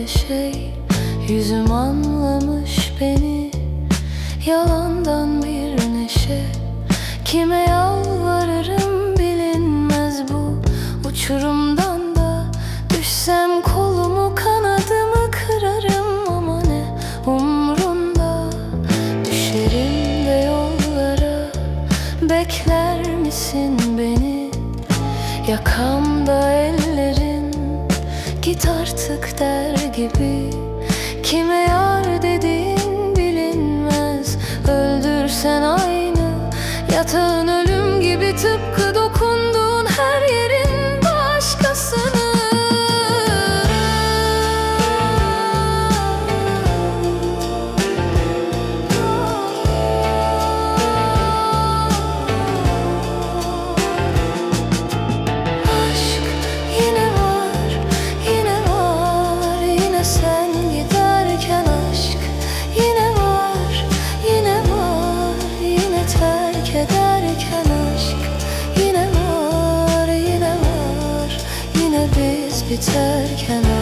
böyle şey. Yüzüm anlamış beni, yalandan bir neşe. Kime yalvarırım bilinmez bu uçurumdan da. Düşsem kolumu kanadımı kırarım ama ne umrunda. Düşerim de yollara, bekler misin beni? Yakamda ellerin, git artık der gibi. Kime yar dediğin bilinmez, öldürsen aynı. Yatağın ölüm gibi, tıpkı dokunduğun her yerin başkasını. Aşk yine var, yine var, yine sen giderken. Aşk yine var, yine var, yine terk ederken. Aşk yine var, yine var, yine biz biterken.